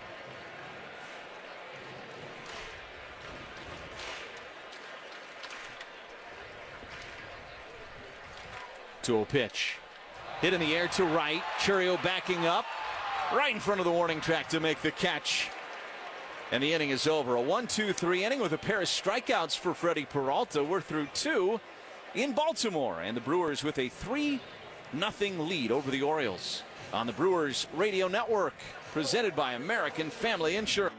To a pitch. Hit in the air to right. Chourio backing up. Right in front of the warning track to make the catch. And the inning is over. A 1-2-3 inning with a pair of strikeouts for Freddie Peralta. We're through 2 in Baltimore. And the Brewers with a 3-0 lead over the Orioles on the Brewers Radio Network. Presented by American Family Insurance.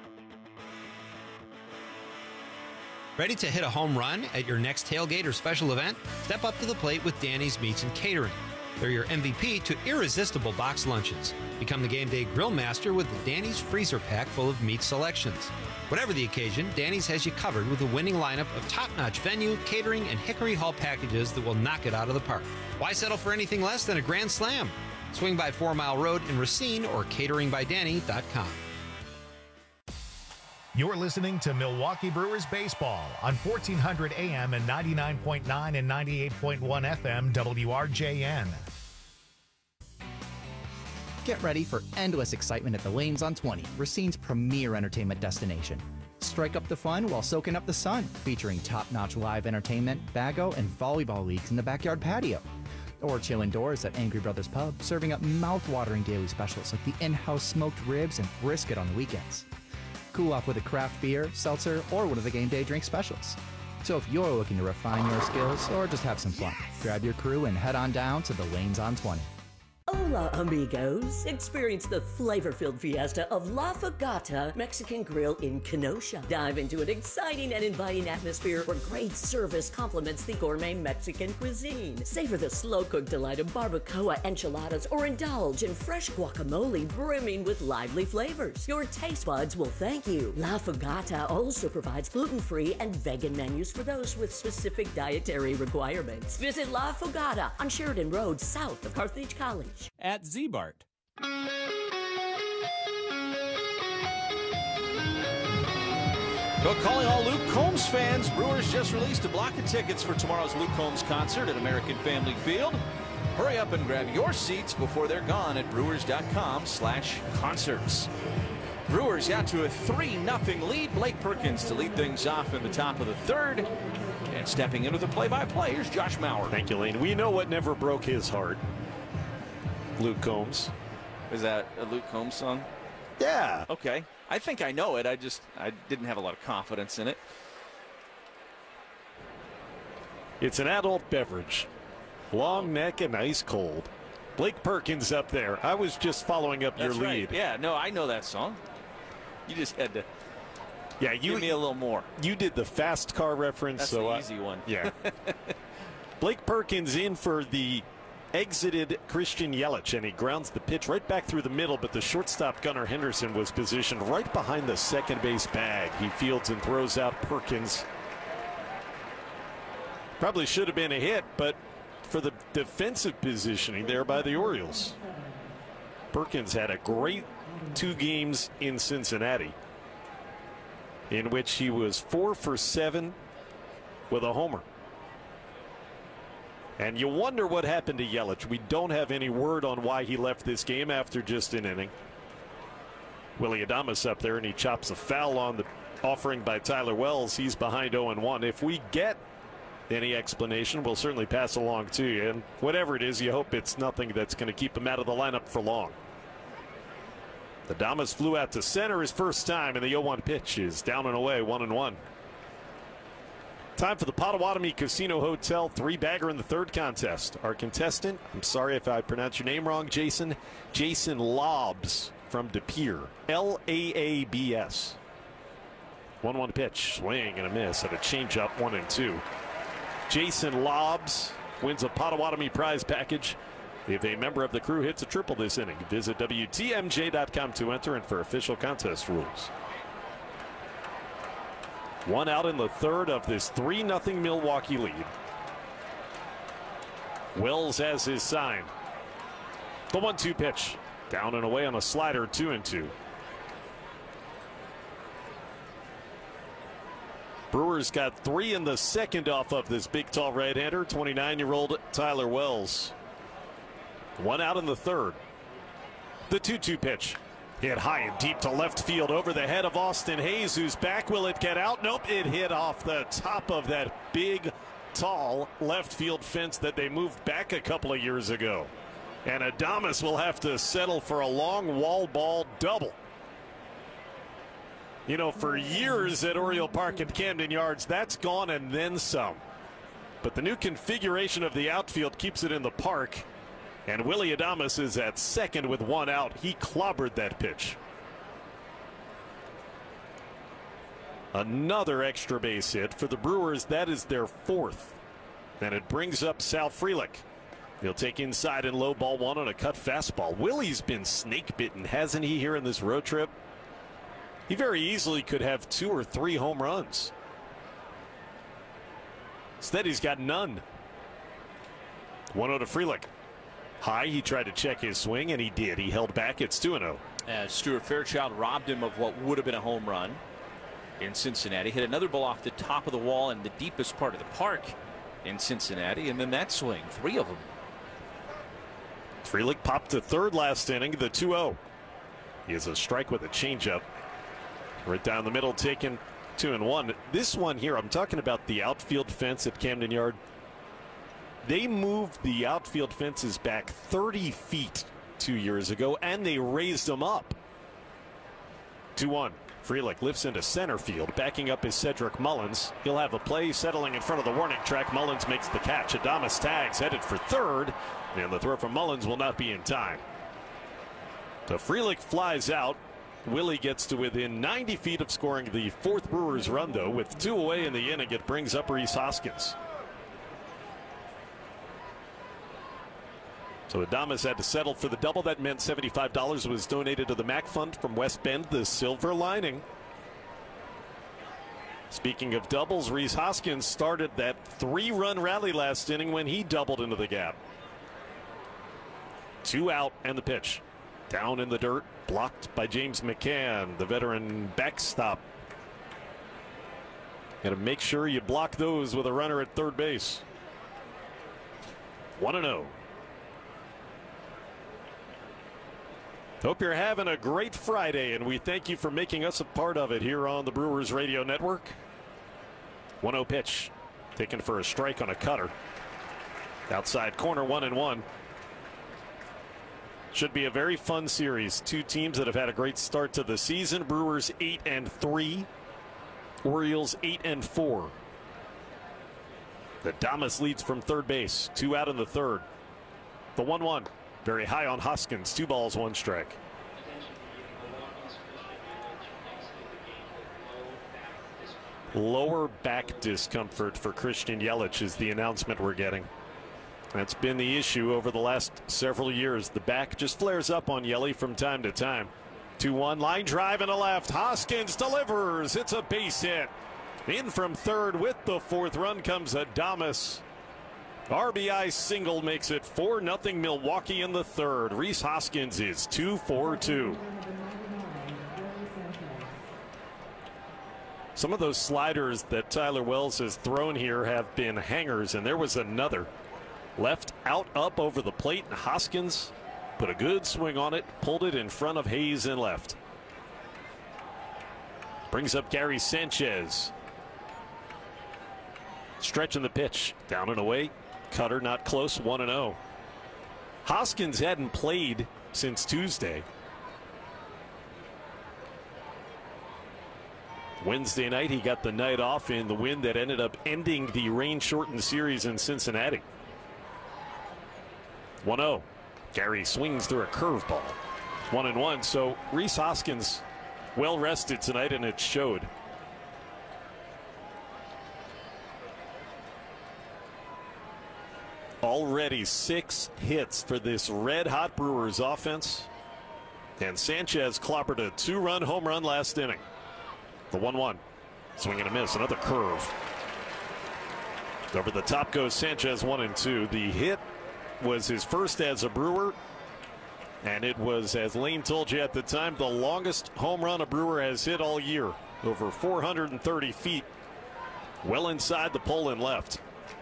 Ready to hit a home run at your next tailgate or special event? Step up to the plate with Danny's Meats and Catering. They're your MVP to irresistible box lunches. Become the game day grill master with the Danny's freezer pack full of meat selections. Whatever the occasion, Danny's has you covered with a winning lineup of top-notch venue, catering, and Hickory Hall packages that will knock it out of the park. Why settle for anything less than a grand slam? Swing by 4 Mile Road in Racine or cateringbydanny.com. You're listening to Milwaukee Brewers Baseball on 1400 AM and 99.9 and 98.1 FM WRJN. Get ready for endless excitement at the Lanes on 20, Racine's premier entertainment destination. Strike up the fun while soaking up the sun, featuring top-notch live entertainment, bago, and volleyball leagues in the backyard patio. Or chill indoors at Angry Brothers Pub, serving up mouth-watering daily specials like the in-house smoked ribs and brisket on the weekends. Cool off with a craft beer, seltzer, or one of the game day drink specials. So if you're looking to refine your skills or just have some fun, grab your crew and head on down to the Lanes on 20. Hola, amigos. Experience the flavor-filled fiesta of La Fogata Mexican Grill in Kenosha. Dive into an exciting and inviting atmosphere where great service complements the gourmet Mexican cuisine. Savor the slow-cooked delight of barbacoa enchiladas or indulge in fresh guacamole brimming with lively flavors. Your taste buds will thank you. La Fogata also provides gluten-free and vegan menus for those with specific dietary requirements. Visit La Fogata on Sheridan Road, south of Carthage College. At Zbart. Well, calling all Luke Combs fans, Brewers just released a block of tickets for tomorrow's Luke Combs concert at American Family Field. Hurry up and grab your seats before they're gone at brewers.com/concerts. Brewers got to a 3-0 lead. Blake Perkins to lead things off in the top of the third. And stepping into the play-by-play, here's Josh Mauer. Thank you, Lane. We know what never broke his heart. Luke Combs. Is that a Luke Combs song? Yeah. Okay. I think I know it. I didn't have a lot of confidence in it. It's an adult beverage. Long neck and ice cold. Blake Perkins up there. I was just following up your lead. Yeah, no, I know that song. You just had to give me a little more. You did the fast car reference. That's so the easy one. Yeah. Blake Perkins in for the exited Christian Yelich, and he grounds the pitch right back through the middle, but the shortstop Gunnar Henderson was positioned right behind the second base bag. He fields and throws out Perkins. Probably should have been a hit, but for the defensive positioning there by the Orioles. Perkins had a great 2 games in Cincinnati, in which he was 4 for 7 with a homer. And you wonder what happened to Yelich. We don't have any word on why he left this game after just an inning. Willy Adames up there, and he chops a foul on the offering by Tyler Wells. He's behind 0-1. If we get any explanation, we'll certainly pass along to you. And whatever it is, you hope it's nothing that's going to keep him out of the lineup for long. Adames flew out to center his first time, and the 0-1 pitch is down and away, 1-1. Time for the Potawatomi Casino Hotel 3-bagger in the third contest. Our contestant, I'm sorry if I pronounce your name wrong, Jason Laabs from De Pere. Laabs. 1-1 pitch, swing and a miss at a changeup, 1-2. Jason Laabs wins a Potawatomi prize package if a member of the crew hits a triple this inning. Visit WTMJ.com to enter and for official contest rules. 1 out in the third of this 3-0 Milwaukee lead. Wells has his sign. The 1-2 pitch. Down and away on a slider, 2-2. Brewers got 3 in the second off of this big, tall right-hander, 29-year-old Tyler Wells. 1 out in the third. The 2-2 pitch. Hit high and deep to left field over the head of Austin Hayes, who's back. Will it get out? Nope, it hit off the top of that big, tall left field fence that they moved back a couple of years ago. And Adames will have to settle for a long wall ball double. You know, for years at Oriole Park at Camden Yards, that's gone and then some. But the new configuration of the outfield keeps it in the park. And Willy Adames is at second with 1 out. He clobbered that pitch. Another extra base hit for the Brewers. That is their 4th. And it brings up Sal Frelick. He'll take inside and low ball 1 on a cut fastball. Willie's been snake bitten, hasn't he, here in this road trip? He very easily could have 2 or 3 home runs. Instead, he's got none. 1-0 to Frelick. High, he tried to check his swing, and he did. He held back. It's 2-0. As Stuart Fairchild robbed him of what would have been a home run in Cincinnati. Hit another ball off the top of the wall in the deepest part of the park in Cincinnati. And then that swing, 3 of them. Frelick popped to third last inning, the 2-0. He has a strike with a changeup. Right down the middle, taken 2-1. This one here, I'm talking about the outfield fence at Camden Yard. They moved the outfield fences back 30 feet 2 years ago, and they raised them up. 2-1. Frelick lifts into center field. Backing up is Cedric Mullins. He'll have a play settling in front of the warning track. Mullins makes the catch. Adames tags, headed for third, and the throw from Mullins will not be in time. So Frelick flies out. Willie gets to within 90 feet of scoring the 4th Brewers run, though. With 2 away in the inning, it brings up Rhys Hoskins. So Adames had to settle for the double. That meant $75 was donated to the MAC Fund from West Bend, the Silver Lining. Speaking of doubles, Rhys Hoskins started that 3-run rally last inning when he doubled into the gap. 2 out and the pitch. Down in the dirt, blocked by James McCann, the veteran backstop. Got to make sure you block those with a runner at third base. 1-0. Hope you're having a great Friday, and we thank you for making us a part of it here on the Brewers Radio Network. 1-0 pitch, taken for a strike on a cutter. Outside corner, 1-1. Should be a very fun series. 2 teams that have had a great start to the season. Brewers 8-3, Orioles 8-4. Adames leads from third base. 2 out in the third. The 1-1. Very high on Hoskins. 2 balls, 1 strike. Lower back discomfort for Christian Yelich is the announcement we're getting. That's been the issue over the last several years. The back just flares up on Yelly from time to time. 2-1, line drive and a left. Hoskins delivers. It's a base hit. In from third with the 4th run comes Adames. RBI single makes it 4-0 Milwaukee in the third. Rhys Hoskins is 2-for-2. Some of those sliders that Tyler Wells has thrown here have been hangers, and there was another. Left out up over the plate, and Hoskins put a good swing on it, pulled it in front of Hayes and left. Brings up Gary Sanchez. Stretching the pitch, down and away. Cutter not close, 1-0. Hoskins hadn't played since Tuesday. Wednesday night, he got the night off in the win that ended up ending the rain-shortened series in Cincinnati. 1-0. Gary swings through a curveball. 1-1. So Rhys Hoskins well rested tonight, and it showed. Already 6 hits for this red-hot Brewers offense. And Sanchez clobbered a 2-run home run last inning. The 1-1. Swing and a miss. Another curve. Over the top goes Sanchez, 1-2. The hit was his first as a Brewer. And it was, as Lane told you at the time, the longest home run a Brewer has hit all year. Over 430 feet. well inside the pole and left.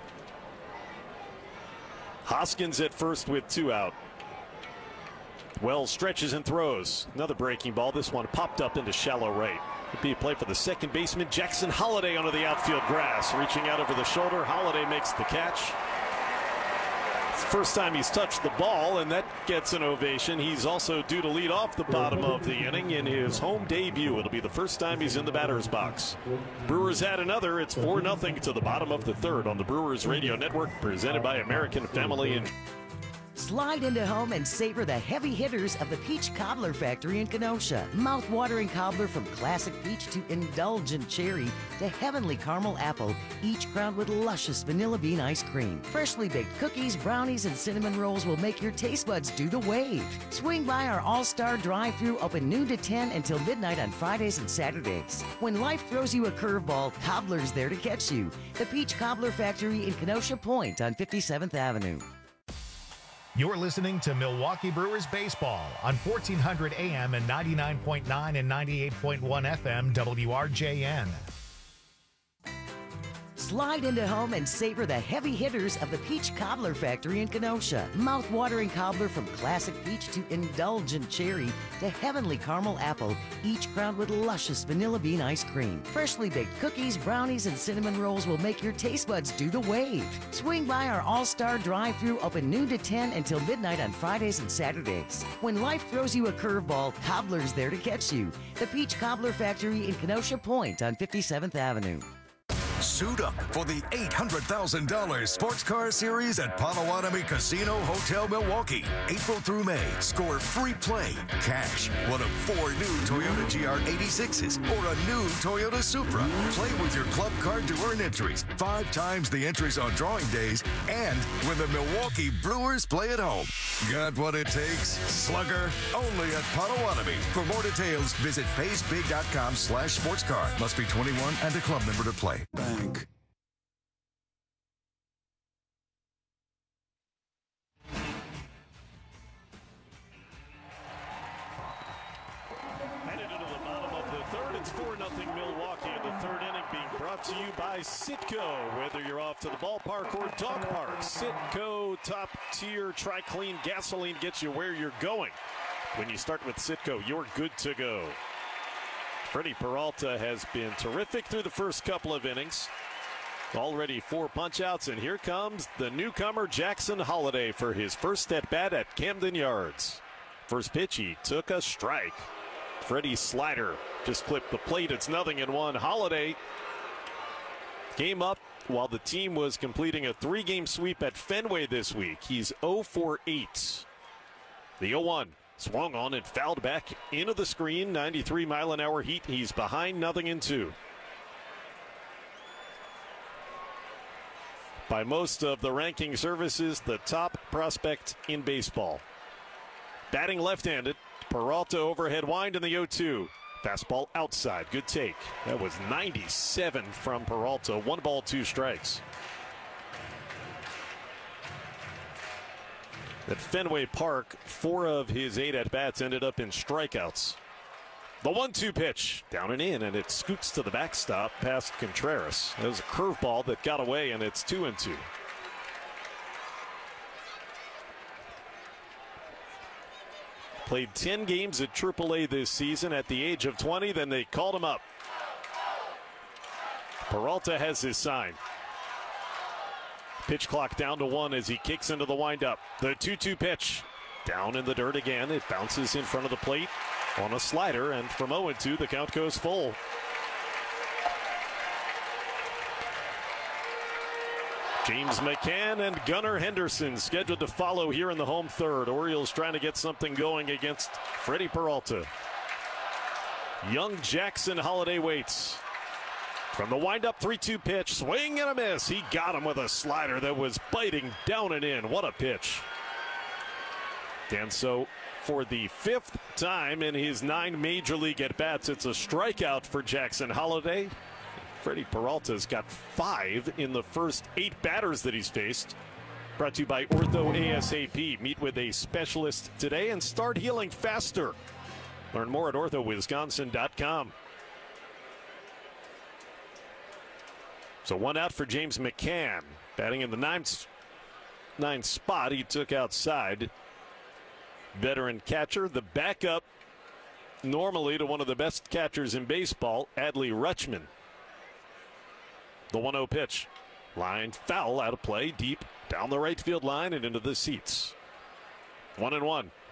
Hoskins at first with 2 out. Wells stretches and throws. Another breaking ball. This one popped up into shallow right. It'd be a play for the second baseman, Jackson Holliday, onto the outfield grass. Reaching out over the shoulder. Holliday makes the catch. It's the first time he's touched the ball, and that gets an ovation. He's also due to lead off the bottom of the inning in his home debut. It'll be the first time he's in the batter's box. Brewers had another. It's 4-0 to the bottom of the third on the Brewers Radio Network, presented by American Family. Slide into home and savor the heavy hitters of the Peach Cobbler Factory in Kenosha. Mouth-watering cobbler from classic peach to indulgent cherry to heavenly caramel apple, each crowned with luscious vanilla bean ice cream. Freshly baked cookies, brownies, and cinnamon rolls will make your taste buds do the wave. Swing by our all-star drive-thru, open noon to 10 until midnight on Fridays and Saturdays. When life throws you a curveball, Cobbler's there to catch you. The Peach Cobbler Factory in Kenosha Point on 57th Avenue. You're listening to Milwaukee Brewers Baseball on 1400 AM and 99.9 and 98.1 FM WRJN. Slide into home and savor the heavy hitters of the Peach Cobbler Factory in Kenosha. Mouth-watering cobbler from classic peach to indulgent cherry to heavenly caramel apple, each crowned with luscious vanilla bean ice cream. Freshly baked cookies, brownies, and cinnamon rolls will make your taste buds do the wave. Swing by our all-star drive-thru, open noon to 10 until midnight on Fridays and Saturdays. When life throws you a curveball, Cobbler's there to catch you. The Peach Cobbler Factory in Kenosha Point on 57th Avenue. Suit up for the $800,000 Sports Car Series at Potawatomi Casino Hotel Milwaukee. April through May, score free play, cash, one of 4 new Toyota GR86s or a new Toyota Supra. Play with your club card to earn entries, 5 times the entries on drawing days, and when the Milwaukee Brewers play at home. Got what it takes? Slugger, only at Potawatomi. For more details, visit pacebig.com/sportscar. Must be 21 and a club member to play. Bank. Headed into the bottom of the third, it's 4-0 Milwaukee in the third inning, being brought to you by Citgo. Whether you're off to the ballpark or dog park, Citgo top-tier tri-clean gasoline gets you where you're going. When you start with Citgo, you're good to go. Freddie Peralta has been terrific through the first couple of innings. Already 4 punch-outs, and here comes the newcomer Jackson Holliday for his first at-bat at Camden Yards. First pitch, he took a strike. Freddie's slider just clipped the plate. It's 0-1. Holliday came up while the team was completing a 3-game sweep at Fenway this week. He's 0 for 8. The 0-1. Swung on and fouled back into the screen. 93-mile-an-hour heat. He's behind 0-2. By most of the ranking services, the top prospect in baseball. Batting left-handed. Peralta overhead wind in the 0-2. Fastball outside. Good take. That was 97 from Peralta. 1 ball, 2 strikes. At Fenway Park, 4 of his 8 at-bats ended up in strikeouts. The 1-2 pitch, down and in, and it scoots to the backstop past Contreras. That was a curveball that got away, and it's 2-2. Played 10 games at AAA this season at the age of 20, then they called him up. Peralta has his sign. Pitch clock down to 1 as he kicks into the windup. The 2-2 pitch. Down in the dirt again. It bounces in front of the plate on a slider, and from 0-2, the count goes full. James McCann and Gunnar Henderson scheduled to follow here in the home third. Orioles trying to get something going against Freddie Peralta. Young Jackson Holliday waits. From the windup, 3-2 pitch, swing and a miss. He got him with a slider that was biting down and in. What a pitch. And so for the 5th time in his 9 major league at-bats, it's a strikeout for Jackson Holliday. Freddie Peralta's got 5 in the first 8 batters that he's faced. Brought to you by Ortho ASAP. Meet with a specialist today and start healing faster. Learn more at orthowisconsin.com. So 1 out for James McCann. Batting in the ninth spot, he took outside. Veteran catcher, the backup normally to one of the best catchers in baseball, Adley Rutschman. The 1-0 pitch. Line foul, out of play, deep down the right field line and into the seats. 1-1.